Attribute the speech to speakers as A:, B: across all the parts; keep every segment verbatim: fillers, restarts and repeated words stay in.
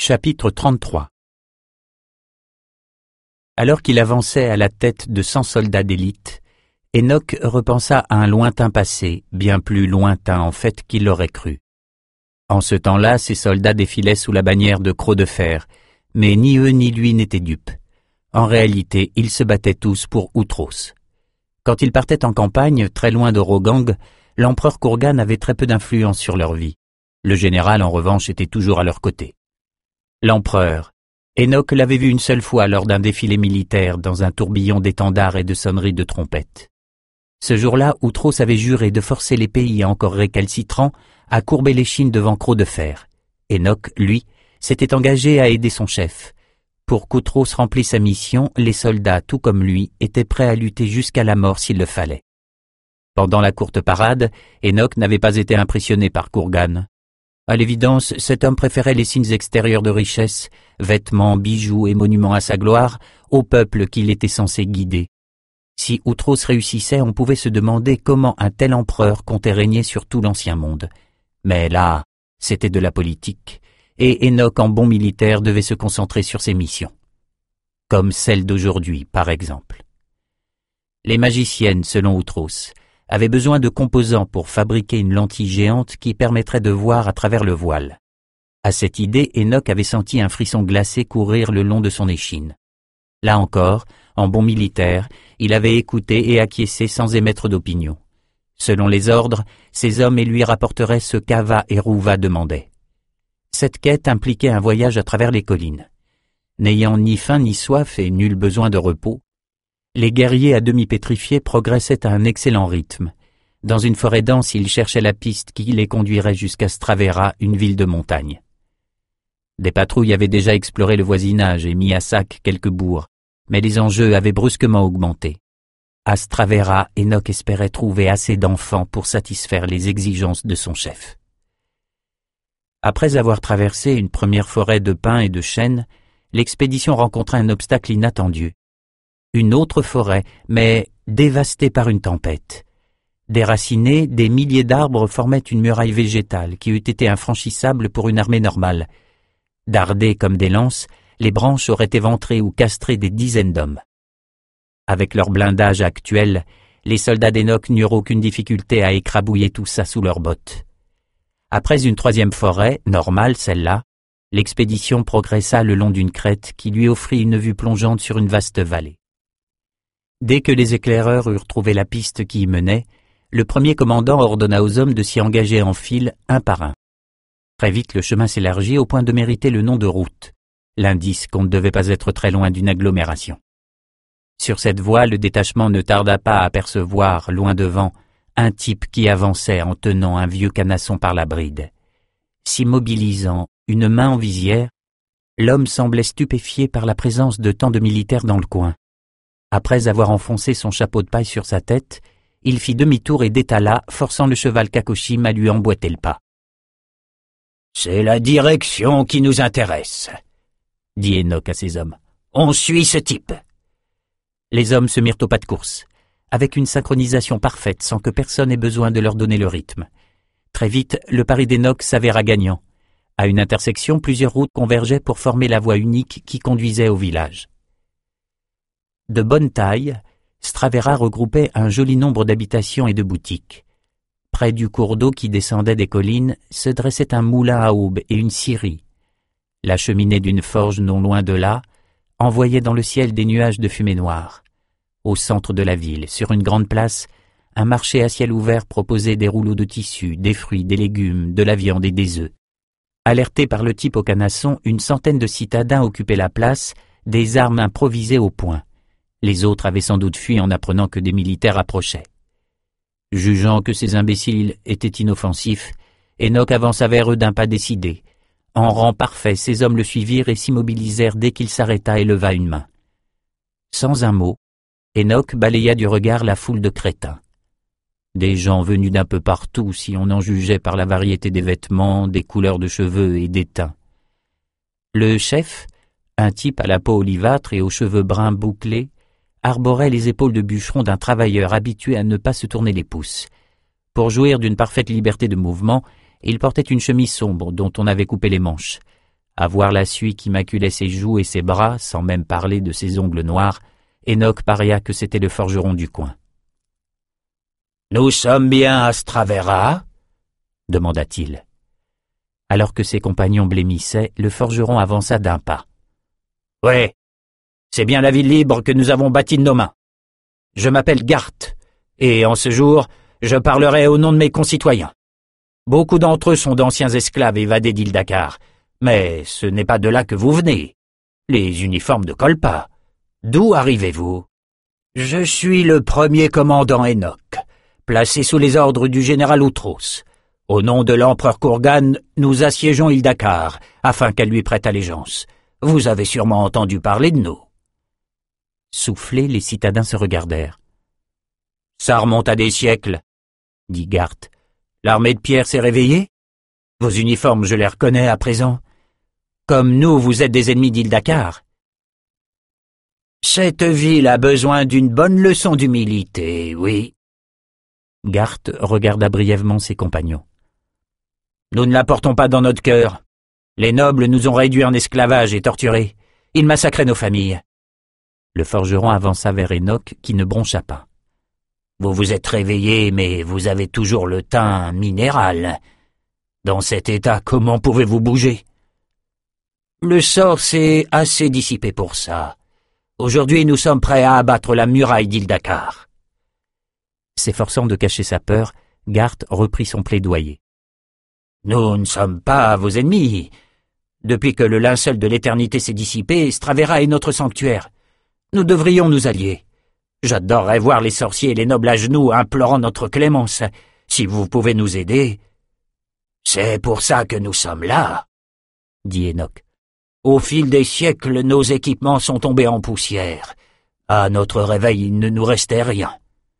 A: Chapitre trente-trois. Alors qu'il avançait à la tête de cent soldats d'élite, Enoch repensa à un lointain passé, bien plus lointain en fait qu'il l'aurait cru. En ce temps-là, ces soldats défilaient sous la bannière de Croc de Fer, mais ni eux ni lui n'étaient dupes. En réalité, ils se battaient tous pour Outros. Quand ils partaient en campagne, très loin de Rogang, l'empereur Kurgan avait très peu d'influence sur leur vie. Le général, en revanche, était toujours à leur côté. L'empereur. Enoch l'avait vu une seule fois lors d'un défilé militaire dans un tourbillon d'étendards et de sonneries de trompettes. Ce jour-là, Outros avait juré de forcer les pays encore récalcitrants à courber l'échine devant Croc de Fer. Enoch, lui, s'était engagé à aider son chef. Pour qu'Outros remplisse sa mission, les soldats, tout comme lui, étaient prêts à lutter jusqu'à la mort s'il le fallait. Pendant la courte parade, Enoch n'avait pas été impressionné par Kurgan. À l'évidence, cet homme préférait les signes extérieurs de richesse, vêtements, bijoux et monuments à sa gloire, au peuple qu'il était censé guider. Si Outros réussissait, on pouvait se demander comment un tel empereur comptait régner sur tout l'ancien monde. Mais là, c'était de la politique, et Enoch en bon militaire devait se concentrer sur ses missions. Comme celle d'aujourd'hui, par exemple. Les magiciennes, selon Outros, avaient besoin de composants pour fabriquer une lentille géante qui permettrait de voir à travers le voile. À cette idée, Enoch avait senti un frisson glacé courir le long de son échine. Là encore, en bon militaire, il avait écouté et acquiescé sans émettre d'opinion. Selon les ordres, ces hommes et lui rapporteraient ce qu'Ava et Rouva demandaient. Cette quête impliquait un voyage à travers les collines. N'ayant ni faim ni soif et nul besoin de repos, les guerriers à demi pétrifiés progressaient à un excellent rythme. Dans une forêt dense, ils cherchaient la piste qui les conduirait jusqu'à Stravera, une ville de montagne. Des patrouilles avaient déjà exploré le voisinage et mis à sac quelques bourgs, mais les enjeux avaient brusquement augmenté. À Stravera, Enoch espérait trouver assez d'enfants pour satisfaire les exigences de son chef. Après avoir traversé une première forêt de pins et de chênes, l'expédition rencontra un obstacle inattendu. Une autre forêt, mais dévastée par une tempête. Déracinés, des milliers d'arbres formaient une muraille végétale qui eût été infranchissable pour une armée normale. Dardées comme des lances, les branches auraient éventré ou castré des dizaines d'hommes. Avec leur blindage actuel, les soldats d'Enoch n'eurent aucune difficulté à écrabouiller tout ça sous leurs bottes. Après une troisième forêt, normale celle-là, l'expédition progressa le long d'une crête qui lui offrit une vue plongeante sur une vaste vallée. Dès que les éclaireurs eurent trouvé la piste qui y menait, le premier commandant ordonna aux hommes de s'y engager en file, un par un. Très vite, le chemin s'élargit au point de mériter le nom de route, l'indice qu'on ne devait pas être très loin d'une agglomération. Sur cette voie, le détachement ne tarda pas à apercevoir, loin devant, un type qui avançait en tenant un vieux canasson par la bride. S'immobilisant, une main en visière, l'homme semblait stupéfié par la présence de tant de militaires dans le coin. Après avoir enfoncé son chapeau de paille sur sa tête, il fit demi-tour et détala, forçant le cheval Kakoshim à lui emboîter le pas. « C'est la direction qui nous intéresse, » dit Enoch à ses hommes. « On suit ce type. » Les hommes se mirent au pas de course, avec une synchronisation parfaite sans que personne ait besoin de leur donner le rythme. Très vite, le pari d'Enoch s'avéra gagnant. À une intersection, plusieurs routes convergeaient pour former la voie unique qui conduisait au village. De bonne taille, Stravera regroupait un joli nombre d'habitations et de boutiques. Près du cours d'eau qui descendait des collines se dressait un moulin à aube et une scierie. La cheminée d'une forge non loin de là envoyait dans le ciel des nuages de fumée noire. Au centre de la ville, sur une grande place, un marché à ciel ouvert proposait des rouleaux de tissu, des fruits, des légumes, de la viande et des œufs. Alertés par le type au canasson, une centaine de citadins occupaient la place, des armes improvisées au poing. Les autres avaient sans doute fui en apprenant que des militaires approchaient. Jugeant que ces imbéciles étaient inoffensifs, Enoch avança vers eux d'un pas décidé. En rang parfait, ces hommes le suivirent et s'immobilisèrent dès qu'il s'arrêta et leva une main. Sans un mot, Enoch balaya du regard la foule de crétins. Des gens venus d'un peu partout si on en jugeait par la variété des vêtements, des couleurs de cheveux et des teints. Le chef, un type à la peau olivâtre et aux cheveux bruns bouclés, arborait les épaules de bûcheron d'un travailleur habitué à ne pas se tourner les pouces. Pour jouir d'une parfaite liberté de mouvement, il portait une chemise sombre dont on avait coupé les manches. À voir la suie qui maculait ses joues et ses bras, sans même parler de ses ongles noirs, Enoch paria que c'était le forgeron du coin. « Nous sommes bien à Stravera ?» demanda-t-il. Alors que ses compagnons blêmissaient, le forgeron avança d'un pas. « Ouais, c'est bien la ville libre que nous avons bâtie de nos mains. Je m'appelle Garth, et en ce jour, je parlerai au nom de mes concitoyens. Beaucoup d'entre eux sont d'anciens esclaves évadés d'Ildakar, mais ce n'est pas de là que vous venez. Les uniformes ne collent pas. D'où arrivez-vous ? Je suis le premier commandant Enoch, placé sous les ordres du général Outros. Au nom de l'empereur Kurgan, nous assiégeons Ildakar, afin qu'elle lui prête allégeance. Vous avez sûrement entendu parler de nous. » Soufflés, les citadins se regardèrent. « Ça remonte à des siècles, » dit Garth. « L'armée de pierre s'est réveillée ? Vos uniformes, je les reconnais à présent. Comme nous, vous êtes des ennemis d'Ildakar. » Cette ville a besoin d'une bonne leçon d'humilité, oui. Garth regarda brièvement ses compagnons. Nous ne la portons pas dans notre cœur. Les nobles nous ont réduits en esclavage et torturés. Ils massacraient nos familles. Le forgeron avança vers Enoch, qui ne broncha pas. Vous vous êtes réveillé, mais vous avez toujours le teint minéral. Dans cet état, comment pouvez-vous bouger? Le sort s'est assez dissipé pour ça. Aujourd'hui, nous sommes prêts à abattre la muraille d'Ildakar. S'efforçant de cacher sa peur, Garth reprit son plaidoyer. Nous ne sommes pas vos ennemis. Depuis que le linceul de l'éternité s'est dissipé, Stravera est notre sanctuaire. Nous devrions nous allier. J'adorerais voir les sorciers et les nobles à genoux implorant notre clémence. Si vous pouvez nous aider... C'est pour ça que nous sommes là, dit Enoch. Au fil des siècles, nos équipements sont tombés en poussière. À notre réveil, il ne nous restait rien.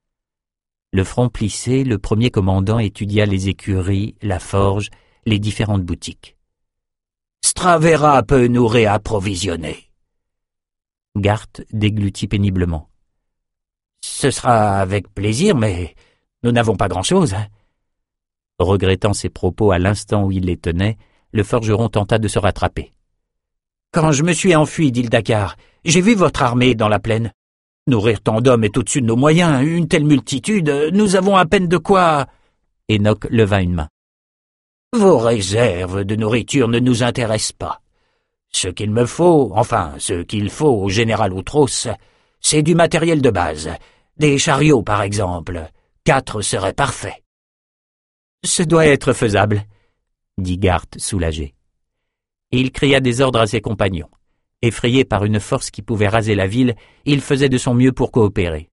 A: Le front plissé, le premier commandant étudia les écuries, la forge, les différentes boutiques. Stravera peut nous réapprovisionner. Garth déglutit péniblement. Ce sera avec plaisir, mais nous n'avons pas grand-chose. Regrettant ses propos à l'instant où il les tenait, le forgeron tenta de se rattraper. Quand je me suis enfui d'Ildakar, j'ai vu votre armée dans la plaine. Nourrir tant d'hommes est au-dessus de nos moyens, une telle multitude, nous avons à peine de quoi... Enoch leva une main. Vos réserves de nourriture ne nous intéressent pas. Ce qu'il me faut, enfin, ce qu'il faut au général Outros, c'est du matériel de base. Des chariots, par exemple. Quatre seraient parfaits. Ce doit être faisable, dit Garth soulagé. Et il cria des ordres à ses compagnons. Effrayé par une force qui pouvait raser la ville, il faisait de son mieux pour coopérer.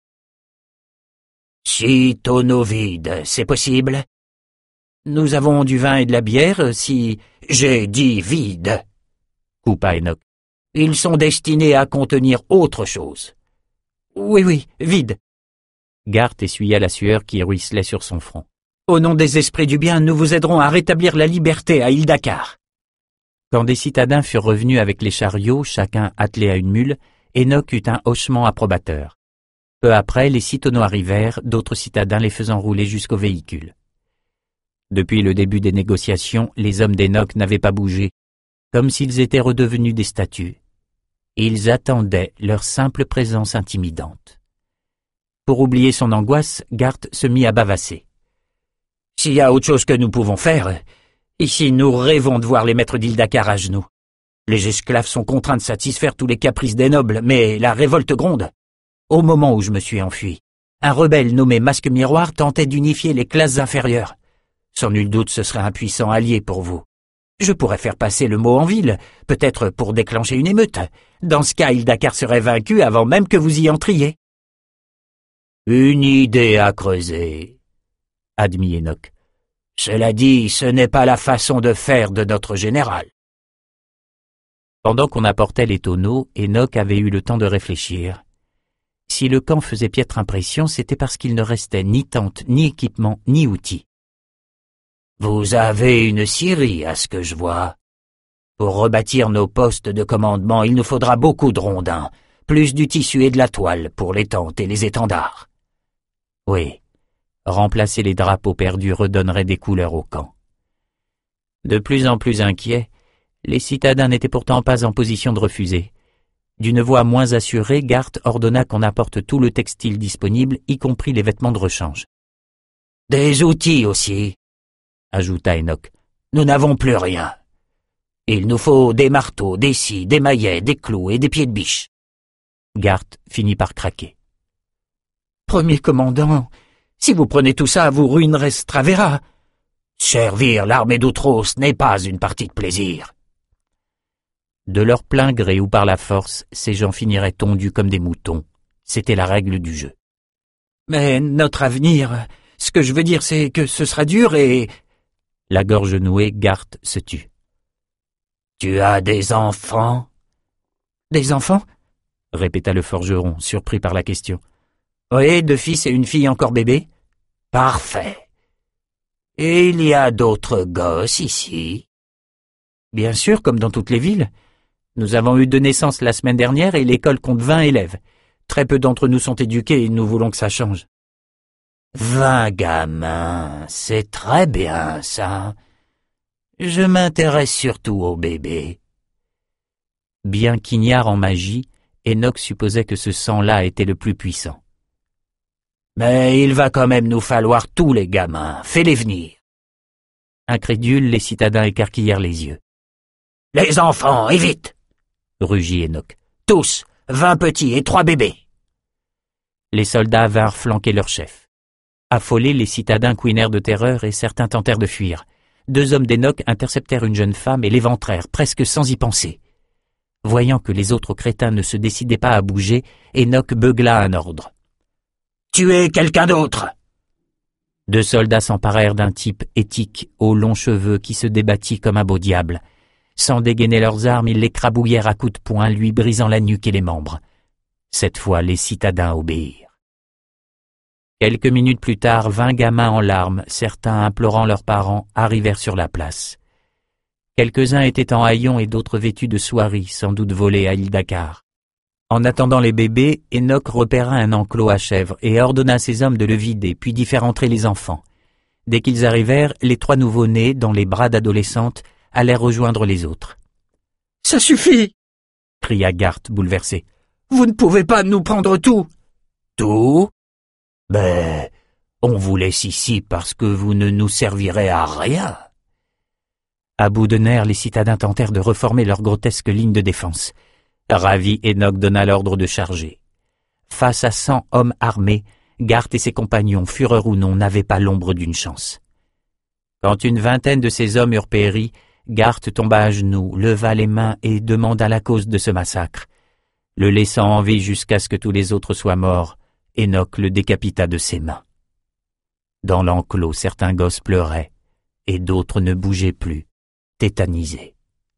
A: Six tonneaux vides, c'est possible? Nous avons du vin et de la bière, si... J'ai dit vide, coupa Enoch. Ils sont destinés à contenir autre chose. Oui, oui, vide. Garth essuya la sueur qui ruisselait sur son front. Au nom des esprits du bien, nous vous aiderons à rétablir la liberté à Ildakar. Quand des citadins furent revenus avec les chariots, chacun attelé à une mule, Enoch eut un hochement approbateur. Peu après, les six tonneaux arrivèrent, d'autres citadins les faisant rouler jusqu'au véhicule. Depuis le début des négociations, les hommes d'Enoch n'avaient pas bougé, comme s'ils étaient redevenus des statues. Ils attendaient leur simple présence intimidante. Pour oublier son angoisse, Garth se mit à bavasser. « S'il y a autre chose que nous pouvons faire, ici nous rêvons de voir les maîtres d'Ildakar à genoux. Les esclaves sont contraints de satisfaire tous les caprices des nobles, mais la révolte gronde. Au moment où je me suis enfui, un rebelle nommé Masque Miroir tentait d'unifier les classes inférieures. Sans nul doute ce serait un puissant allié pour vous. Je pourrais faire passer le mot en ville, peut-être pour déclencher une émeute. Dans ce cas, Ildakar serait vaincu avant même que vous y entriez. » Une idée à creuser, admit Enoch. Cela dit, ce n'est pas la façon de faire de notre général. Pendant qu'on apportait les tonneaux, Enoch avait eu le temps de réfléchir. Si le camp faisait piètre impression, c'était parce qu'il ne restait ni tente, ni équipement, ni outils. Vous avez une scierie, à ce que je vois. Pour rebâtir nos postes de commandement, il nous faudra beaucoup de rondins, plus du tissu et de la toile pour les tentes et les étendards. Oui, remplacer les drapeaux perdus redonnerait des couleurs au camp. De plus en plus inquiets, Les citadins n'étaient pourtant pas en position de refuser. D'une voix moins assurée, Garth ordonna qu'on apporte tout le textile disponible, y compris les vêtements de rechange. « Des outils aussi, » ajouta Enoch. « Nous n'avons plus rien. Il nous faut des marteaux, des scies, des maillets, des clous et des pieds de biche. » Garth finit par craquer. « Premier commandant, si vous prenez tout ça, vous ruinerez Stravera. Servir l'armée d'Outros n'est pas une partie de plaisir. » De leur plein gré ou par la force, ces gens finiraient tondus comme des moutons. C'était la règle du jeu. « Mais notre avenir, ce que je veux dire, c'est que ce sera dur et... » La gorge nouée, Garth se tut. « Tu as des enfants ?»« Des enfants ?» répéta le forgeron, surpris par la question. « Oui, deux fils et une fille encore bébé. »« Parfait. Et il y a d'autres gosses ici ?»« Bien sûr, comme dans toutes les villes. Nous avons eu deux naissances la semaine dernière et l'école compte vingt élèves. Très peu d'entre nous sont éduqués et nous voulons que ça change. »« Vingt gamins, c'est très bien ça. Je m'intéresse surtout aux bébés. » Bien qu'ignare en magie, Enoch supposait que ce sang-là était le plus puissant. « Mais il va quand même nous falloir tous les gamins. Fais-les venir. » Incrédules, les citadins écarquillèrent les yeux. « Les enfants, et vite !» rugit Enoch. « Tous, vingt petits et trois bébés. » Les soldats vinrent flanquer leur chef. Affolés, les citadins couinèrent de terreur et certains tentèrent de fuir. Deux hommes d'Enoch interceptèrent une jeune femme et l'éventrèrent, presque sans y penser. Voyant que les autres crétins ne se décidaient pas à bouger, Enoch beugla un ordre. « Tuez quelqu'un d'autre !» Deux soldats s'emparèrent d'un type éthique aux longs cheveux qui se débattit comme un beau diable. Sans dégainer leurs armes, ils l'écrabouillèrent à coups de poing, lui brisant la nuque et les membres. Cette fois, les citadins obéirent. Quelques minutes plus tard, vingt gamins en larmes, certains implorant leurs parents, arrivèrent sur la place. Quelques-uns étaient en haillons et d'autres vêtus de soieries, sans doute volés à Ildakar. En attendant les bébés, Enoch repéra un enclos à chèvres et ordonna à ses hommes de le vider, puis d'y faire entrer les enfants. Dès qu'ils arrivèrent, les trois nouveau-nés, dans les bras d'adolescentes, allèrent rejoindre les autres. « Ça suffit !» cria Garth, bouleversé. « Vous ne pouvez pas nous prendre tout !»« Tout ? Ben, on vous laisse ici parce que vous ne nous servirez à rien. » À bout de nerfs, les citadins tentèrent de reformer leur grotesque ligne de défense. Ravi, Enoch donna l'ordre de charger. Face à cent hommes armés, Garth et ses compagnons, fureurs ou non, n'avaient pas l'ombre d'une chance. Quand une vingtaine de ces hommes eurent péri, Garth tomba à genoux, leva les mains et demanda la cause de ce massacre. Le laissant en vie jusqu'à ce que tous les autres soient morts, Enoch le décapita de ses mains. Dans l'enclos, certains gosses pleuraient, et d'autres ne bougeaient plus, tétanisés.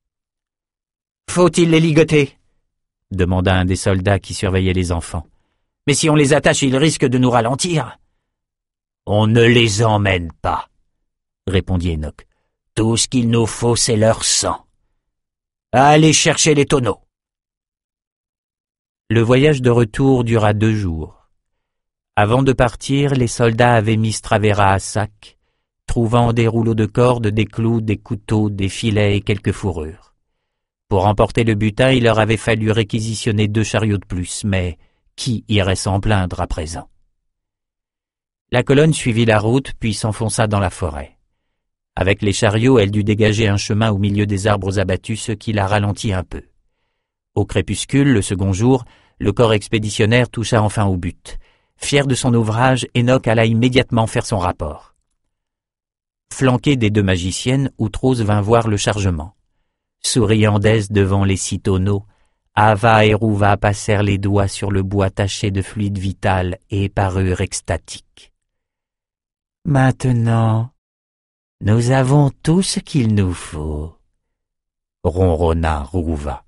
A: « Faut-il les ligoter ?» demanda un des soldats qui surveillait les enfants. « Mais si on les attache, ils risquent de nous ralentir. »« On ne les emmène pas, » répondit Enoch. « Tout ce qu'il nous faut, c'est leur sang. Allez chercher les tonneaux. » Le voyage de retour dura deux jours. Avant de partir, les soldats avaient mis Stravera à sac, trouvant des rouleaux de cordes, des clous, des couteaux, des filets et quelques fourrures. Pour emporter le butin, il leur avait fallu réquisitionner deux chariots de plus, mais qui irait s'en plaindre à présent? La colonne suivit la route, puis s'enfonça dans la forêt. Avec les chariots, elle dut dégager un chemin au milieu des arbres abattus, ce qui la ralentit un peu. Au crépuscule, le second jour, le corps expéditionnaire toucha enfin au but. Fier de son ouvrage, Enoch alla immédiatement faire son rapport. Flanqué des deux magiciennes, Outros vint voir le chargement. Souriant d'aise devant les six tonneaux, Ava et Rouva passèrent les doigts sur le bois taché de fluide vital et parurent extatiques. « Maintenant, nous avons tout ce qu'il nous faut, » ronronna Rouva.